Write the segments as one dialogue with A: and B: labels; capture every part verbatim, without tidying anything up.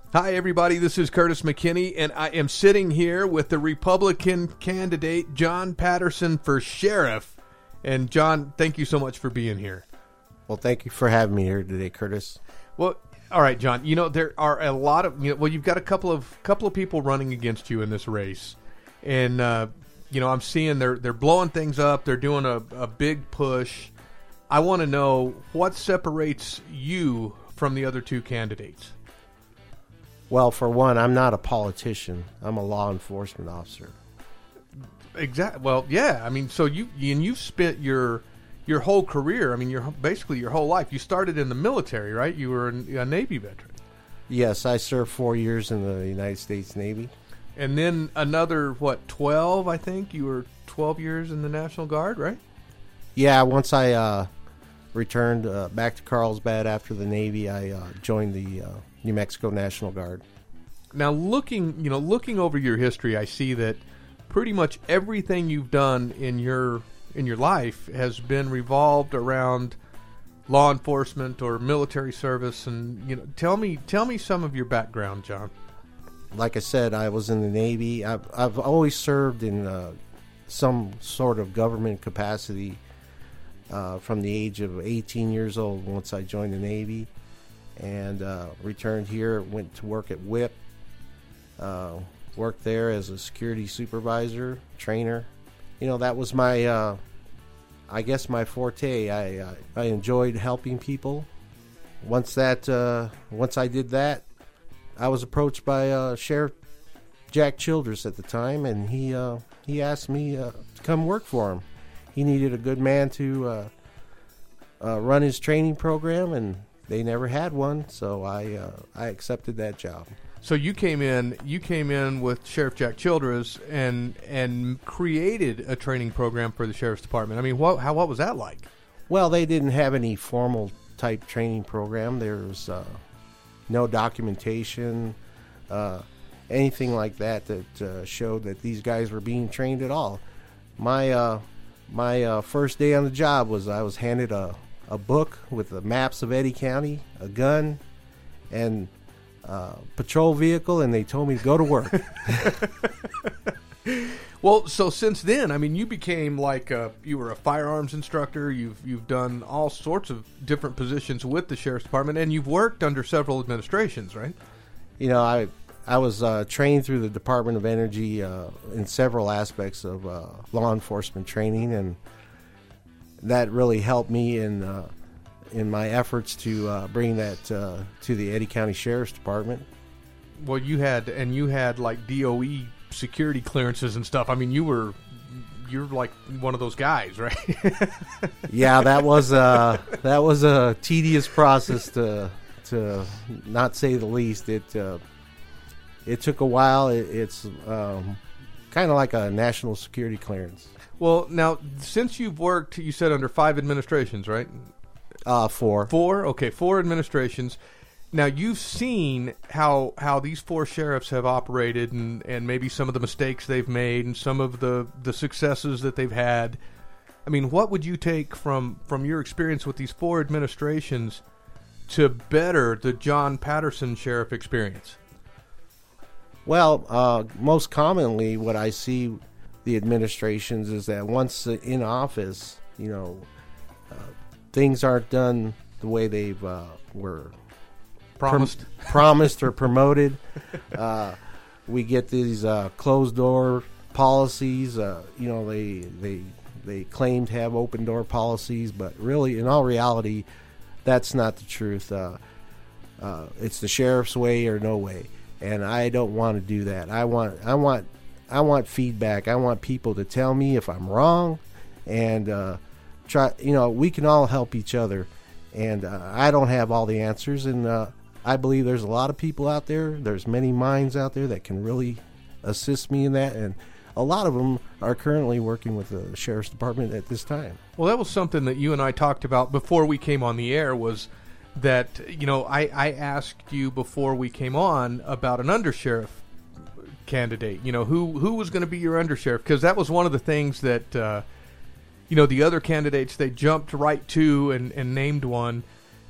A: Hi, everybody. This is Curtis McKinney, and I am sitting here with the Republican candidate, John Patterson, for sheriff. And, John, thank you so much for being here.
B: Well, thank you for having me here today, Curtis.
A: Well, all right, John. You know, there are a lot of, you know, well, you've got a couple of couple of people running against you in this race. And, uh, you know, I'm seeing they're, they're blowing things up. They're doing a, a big push. I want to know what separates you from the other two candidates.
B: Well, for one, I'm not a politician. I'm a law enforcement officer.
A: Exactly. Well, yeah. I mean, so you and you've spent your your whole career. I mean, your basically your whole life. You started in the military, right? You were a Navy veteran.
B: Yes, I served four years in the United States Navy,
A: and then another what twelve? I think you were twelve years in the National Guard, right?
B: Yeah. Once I uh, returned uh, back to Carlsbad after the Navy, I uh, joined the Uh, New Mexico National Guard.
A: Now, looking, you know, looking over your history, I see that pretty much everything you've done in your in your life has been revolved around law enforcement or military service. And you know, tell me, tell me some of your background, John.
B: Like I said, I was in the Navy. I've, I've always served in uh, some sort of government capacity uh, from the age of eighteen years old. Once I joined the Navy. And uh, returned here, went to work at W I P, uh, worked there as a security supervisor, trainer. You know, that was my, uh, I guess, my forte. I, I I enjoyed helping people. Once that, uh, once I did that, I was approached by uh, Sheriff Jack Childress at the time, and he uh, he asked me uh, to come work for him. He needed a good man to uh, uh, run his training program, and they never had one, so I uh, I accepted that job.
A: So you came in, you came in with Sheriff Jack Childress and and created a training program for the sheriff's department. I mean, what how what was that like?
B: Well, they didn't have any formal type training program. There was uh, no documentation, uh, anything like that that uh, showed that these guys were being trained at all. My uh, my uh, first day on the job was I was handed a. a book with the maps of Eddy County, a gun, and a patrol vehicle, and they told me to go to work.
A: Well, so since then, I mean, you became like a, you were a firearms instructor. You've you've done all sorts of different positions with the sheriff's department, and you've worked under several administrations, right?
B: You know, I I was uh, trained through the Department of Energy uh, in several aspects of uh, law enforcement training, and that really helped me in uh, in my efforts to uh, bring that uh, to the Eddy County Sheriff's Department.
A: Well, you had and you had like D O E security clearances and stuff. I mean, you were you're like one of those guys, right?
B: Yeah, that was uh, that was a tedious process to to not say the least. It uh, it took a while. It, it's um, kind of like a national security clearance.
A: Well, now, since you've worked, you said under five administrations, right?
B: Uh, four.
A: Four? Okay, four administrations. Now, you've seen how how these four sheriffs have operated and, and maybe some of the mistakes they've made and some of the, the successes that they've had. I mean, what would you take from, from your experience with these four administrations to better the John Patterson sheriff experience?
B: Well, uh, most commonly what I see the administrations is that once in office, you know, uh, things aren't done the way they've uh, were
A: promised,
B: prom- promised or promoted. Uh, we get these uh, closed door policies. Uh, you know, they they they claim to have open door policies, but really, in all reality, that's not the truth. Uh, uh, it's the sheriff's way or no way, and I don't want to do that. I want I want. I want feedback. I want people to tell me if I'm wrong, and uh, try. You know, we can all help each other. And uh, I don't have all the answers, and uh, I believe there's a lot of people out there. There's many minds out there that can really assist me in that, and a lot of them are currently working with the sheriff's department at this time.
A: Well, that was something that you and I talked about before we came on the air. Was that you know I, I asked you before we came on about an undersheriff candidate, you know, who who was going to be your undersheriff, because that was one of the things that uh, you know the other candidates, they jumped right to and, and named one.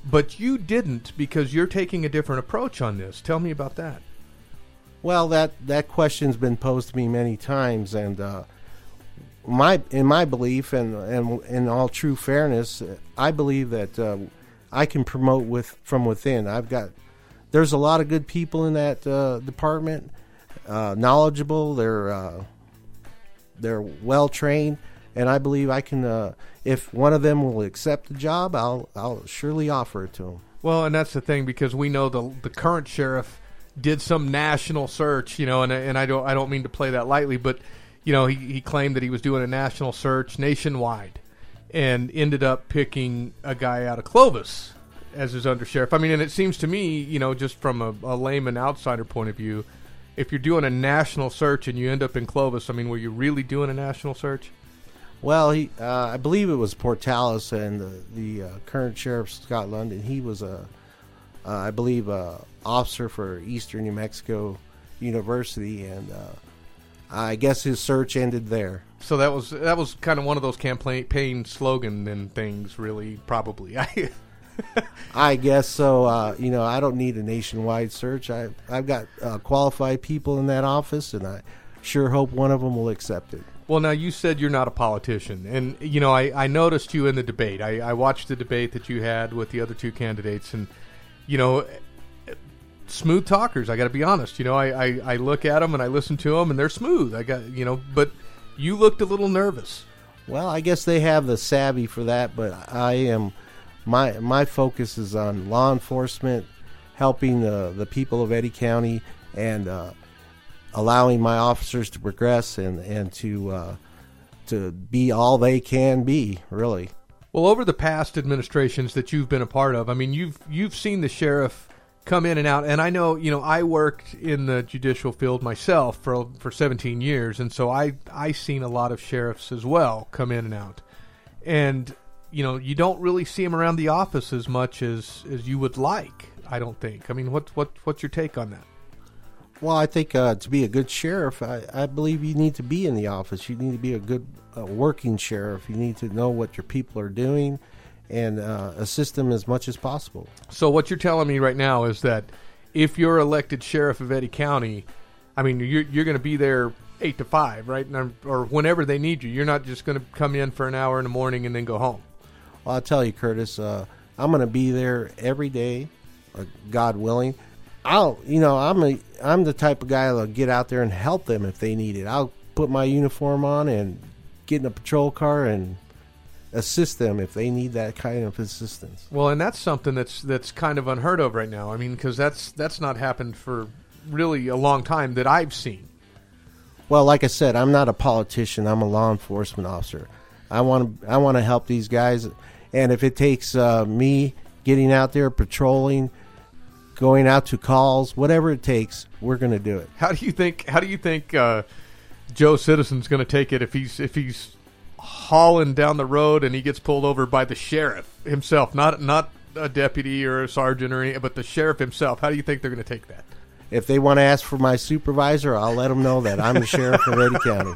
A: but you didn't because you're taking a different approach on this. Tell me about that.
B: Well, that, that question's been posed to me many times, and uh, my in my belief, and, and in all true fairness, I believe that uh, I can promote with from within. I've got there's a lot of good people in that uh, department, uh, knowledgeable. They're uh, they're well trained, and I believe I can. Uh, if one of them will accept the job, I'll I'll surely offer it to them.
A: Well, and that's the thing, because we know the the current sheriff did some national search, you know, and and I don't I don't mean to play that lightly, but you know, he, he claimed that he was doing a national search nationwide, and ended up picking a guy out of Clovis as his undersheriff. I mean, and it seems to me, you know, just from a, a layman outsider point of view, if you're doing a national search and you end up in Clovis, I mean, were you really doing a national search?
B: Well, he, uh, I believe it was Portales and the, the uh, current sheriff, Scott London. He was a, uh, I believe, a officer for Eastern New Mexico University, and uh, I guess his search ended there.
A: So that was that was kind of one of those campaign slogan and things, really, probably.
B: I guess so. Uh, you know, I don't need a nationwide search. I, I've got uh, qualified people in that office, and I sure hope one of them will accept it.
A: Well, now, you said you're not a politician, and, you know, I, I noticed you in the debate. I, I watched the debate that you had with the other two candidates, and, you know, smooth talkers, I got to be honest. You know, I, I, I look at them and I listen to them, and they're smooth. I got, you know, but you looked a little nervous.
B: Well, I guess they have the savvy for that, but I am, my my focus is on law enforcement, helping the, the people of Eddy County, and uh, allowing my officers to progress and, and to uh, to be all they can be, really.
A: Well, over the past administrations that you've been a part of, I mean, you've you've seen the sheriff come in and out, and I know, you know, I worked in the judicial field myself for for seventeen years, and so I I seen a lot of sheriffs as well come in and out, and you know, you don't really see them around the office as much as as you would like. I don't think. I mean, what what what's your take on that?
B: Well, I think uh, to be a good sheriff, I, I believe you need to be in the office. You need to be a good uh, working sheriff. You need to know what your people are doing and uh, assist them as much as possible.
A: So what you're telling me right now is that if you're elected sheriff of Eddy County, I mean, you're, you're going to be there eight to five, right? Or whenever they need you. You're not just going to come in for an hour in the morning and then go home.
B: Well, I'll tell you, Curtis, uh, I'm going to be there every day, uh, God willing. I'll, you know, I'm a, I'm the type of guy that'll get out there and help them if they need it. I'll put my uniform on and get in a patrol car and assist them if they need that kind of assistance.
A: Well, and that's something that's that's kind of unheard of right now. I mean, because that's that's not happened for really a long time that I've seen.
B: Well, like I said, I'm not a politician. I'm a law enforcement officer. I want to I want to help these guys, and if it takes uh, me getting out there patrolling, going out to calls, whatever it takes, we're going to do it.
A: How do you think? How do you think uh, Joe Citizen's going to take it if he's if he's hauling down the road and he gets pulled over by the sheriff himself, not not a deputy or a sergeant or any, but the sheriff himself? How do you think they're going to take that?
B: If they want to ask for my supervisor, I'll let them know that I'm the sheriff of Eddy County.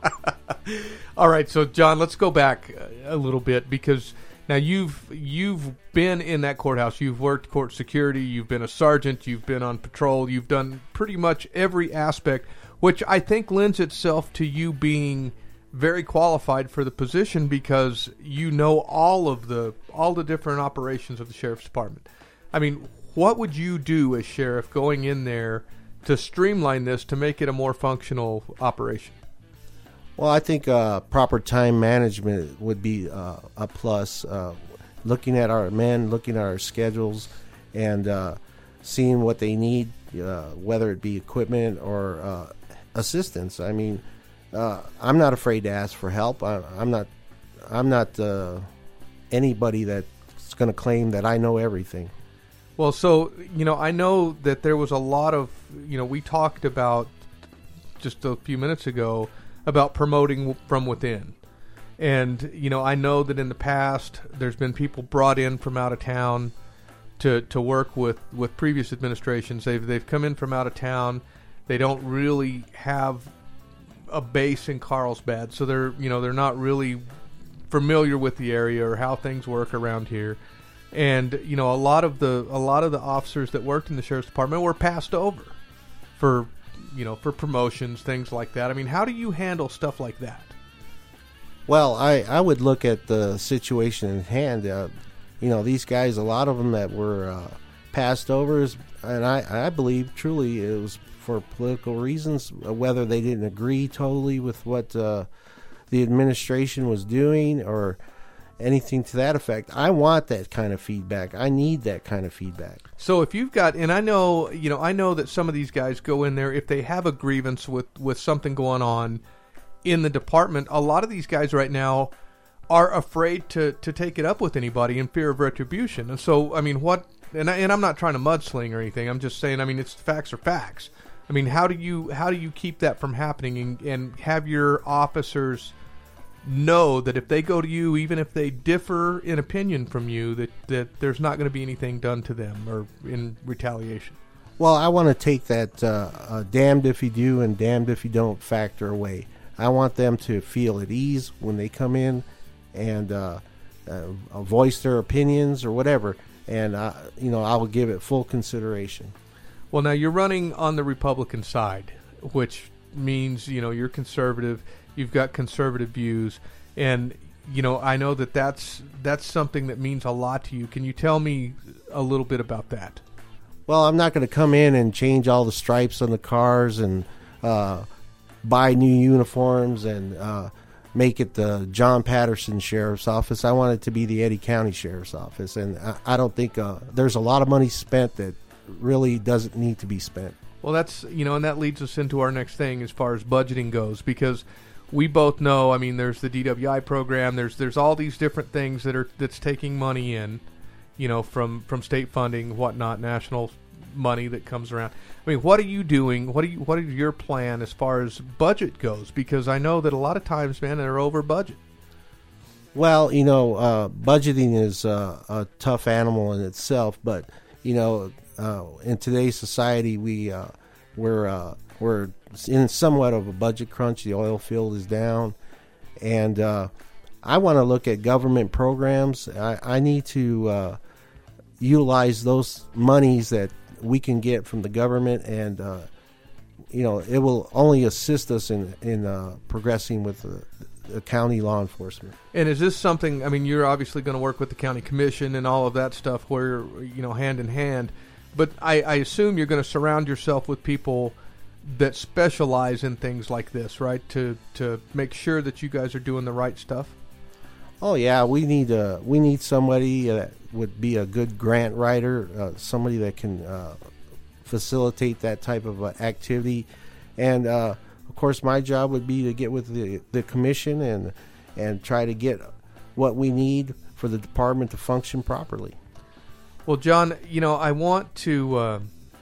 A: All right, so John, let's go back a little bit, because now you've you've been in that courthouse. You've worked court security. You've been a sergeant. You've been on patrol. You've done pretty much every aspect, which I think lends itself to you being very qualified for the position, because you know all of the all the different operations of the sheriff's department. I mean, what would you do as sheriff going in there to streamline this, to make it a more functional operation?
B: Well, I think uh, proper time management would be uh, a plus. Uh, looking at our men, looking at our schedules, and uh, seeing what they need, uh, whether it be equipment or uh, assistance. I mean, uh, I'm not afraid to ask for help. I, I'm not. I'm not uh, anybody that's going to claim that I know everything.
A: Well, so, you know, I know that there was a lot of, you know, we talked about just a few minutes ago about promoting from within. And, you know, I know that in the past there's been people brought in from out of town to to work with, with previous administrations. They've they've come in from out of town. They don't really have a base in Carlsbad, so they're, you know, they're not really familiar with the area or how things work around here. And you know, a lot of the a lot of the officers that worked in the sheriff's department were passed over for, you know, for promotions, things like that. I mean, how do you handle stuff like that?
B: Well, I, I would look at the situation in hand. Uh, you know, these guys, a lot of them that were uh, passed over, is, and I, I believe truly it was for political reasons, whether they didn't agree totally with what uh, the administration was doing or anything to that effect. I want that kind of feedback. I need that kind of feedback.
A: So if you've got, and I know, you know, I know that some of these guys go in there if they have a grievance with, with something going on in the department. A lot of these guys right now are afraid to, to take it up with anybody in fear of retribution. And so, I mean, what, and, I, and I'm not trying to mudsling or anything. I'm just saying, I mean, it's facts are facts. I mean, how do you, how do you keep that from happening and, and have your officers know that if they go to you, even if they differ in opinion from you, that, that there's not going to be anything done to them or in retaliation?
B: Well, I want to take that uh, uh, damned if you do and damned if you don't factor away. I want them to feel at ease when they come in and uh, uh, voice their opinions or whatever, and uh, you know, I will give it full consideration.
A: Well, now you're running on the Republican side, which means, you know, you're conservative. You've got conservative views, and you know, I know that that's that's something that means a lot to you. Can you tell me a little bit about that?
B: Well, I'm not going to come in and change all the stripes on the cars and uh, buy new uniforms and uh, make it the John Patterson Sheriff's Office. I want it to be the Eddy County Sheriff's Office, and I, I don't think uh, there's a lot of money spent that really doesn't need to be spent.
A: Well, that's, you know, and that leads us into our next thing as far as budgeting goes, because we both know, I mean, there's the D W I program, there's there's all these different things that are that's taking money in, you know, from, from state funding, whatnot, national money that comes around. I mean, what are you doing? What are you what is your plan as far as budget goes? Because I know that a lot of times, man, they're over budget.
B: Well, you know, uh, budgeting is uh, a tough animal in itself, but you know, uh, in today's society, we uh, we're uh, we're in somewhat of a budget crunch. The oil field is down, and uh, I want to look at government programs. I, I need to uh, utilize those monies that we can get from the government, and uh, you know, it will only assist us in in uh, progressing with the, the county law enforcement.
A: And is this something? I mean, you're obviously going to work with the county commission and all of that stuff, where, you know, hand in hand. But I, I assume you're going to surround yourself with people that specialize in things like this, right? To to make sure that you guys are doing the right stuff.
B: Oh yeah, we need a we need somebody that would be a good grant writer, uh, somebody that can uh, facilitate that type of uh, activity, and uh, of course, my job would be to get with the the commission and and try to get what we need for the department to function properly.
A: Well, John, you know, I want to. Uh,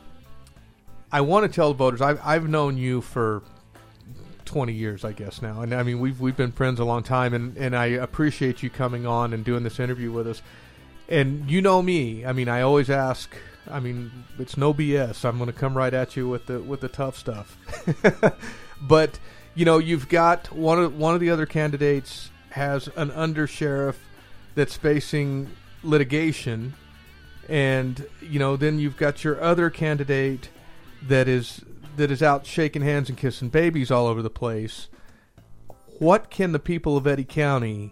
A: I want to tell the voters, I've, I've known you for twenty years, I guess now. And I mean, we've, we've been friends a long time, and, and I appreciate you coming on and doing this interview with us. And you know me, I mean, I always ask, I mean, it's no B S. I'm going to come right at you with the, with the tough stuff. But, you know, you've got one of, one of the other candidates has an undersheriff that's facing litigation. And, you know, then you've got your other candidate that is that is out shaking hands and kissing babies all over the place. What can the people of Eddy County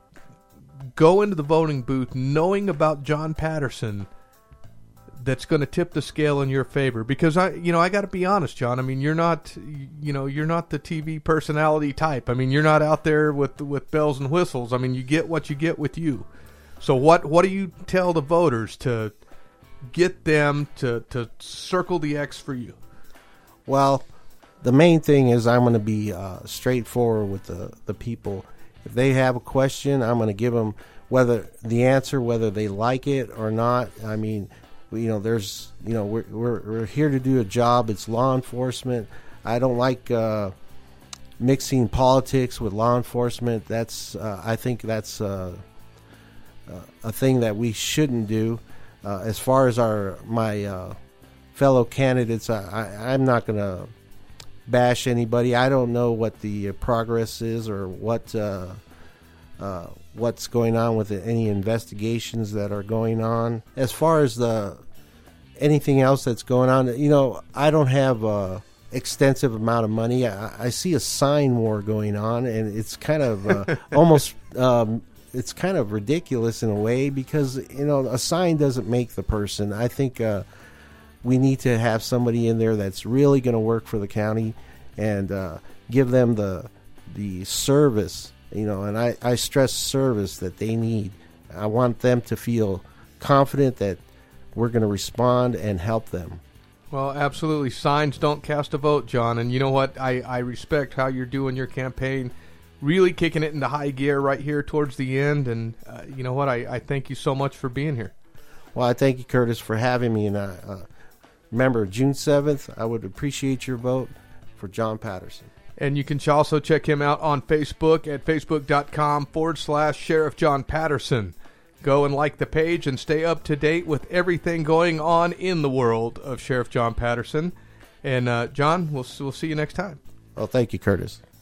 A: go into the voting booth knowing about John Patterson that's going to tip the scale in your favor? Because I, you know, I got to be honest, John. I mean, you're not, you know, you're not the T V personality type. I mean, you're not out there with with bells and whistles. I mean, you get what you get with you. So what what do you tell the voters to get them to, to circle the X for you?
B: Well, the main thing is I'm going to be uh, straightforward with the, the people. If they have a question, I'm going to give them whether the answer, whether they like it or not. I mean, you know, there's, you know, we're we're, we're here to do a job. It's law enforcement. I don't like uh, mixing politics with law enforcement. That's uh, I think that's uh, uh, a thing that we shouldn't do. Uh, as far as our my uh, fellow candidates, I, I, I'm not going to bash anybody. I don't know what the progress is or what uh, uh, what's going on with it, any investigations that are going on. As far as the anything else that's going on, you know, I don't have a extensive amount of money. I, I see a sign war going on, and it's kind of uh, almost um, it's kind of ridiculous in a way, because, you know, a sign doesn't make the person. I think uh, we need to have somebody in there that's really going to work for the county and uh, give them the the service, you know, and I, I stress service that they need. I want them to feel confident that we're going to respond and help them.
A: Well, absolutely. Signs don't cast a vote, John. And you know what? I, I respect how you're doing your campaign, really kicking it into high gear right here towards the end. And uh, you know what? I, I thank you so much for being here.
B: Well, I thank you, Curtis, for having me. And uh, uh, remember, June seventh, I would appreciate your vote for John Patterson.
A: And you can also check him out on Facebook at facebook.com forward slash Sheriff John Patterson. Go and like the page and stay up to date with everything going on in the world of Sheriff John Patterson. And, uh, John, we'll, we'll see you next time.
B: Well, thank you, Curtis.